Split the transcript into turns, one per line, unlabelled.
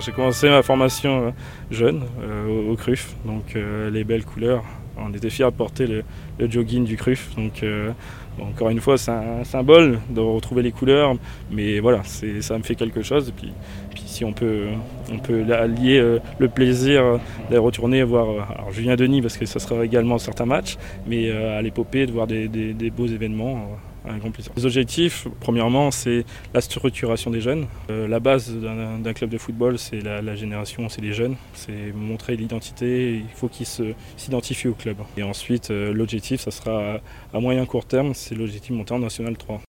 J'ai commencé ma formation jeune au CRUF, donc les belles couleurs. On était fiers de porter le jogging du CRUF, donc encore une fois c'est un symbole de retrouver les couleurs, mais voilà, ça me fait quelque chose. Et puis si on peut allier le plaisir de retourner voir alors Julien Denis, parce que ça sera également certains matchs, mais à l'épopée de voir des beaux événements. Un grand plaisir. Les objectifs, premièrement, c'est la structuration des jeunes. La base d'un club de football, c'est la génération, c'est les jeunes. C'est montrer l'identité, il faut qu'ils s'identifient au club. Et ensuite, l'objectif, ça sera à moyen court terme, c'est l'objectif monter en National 3.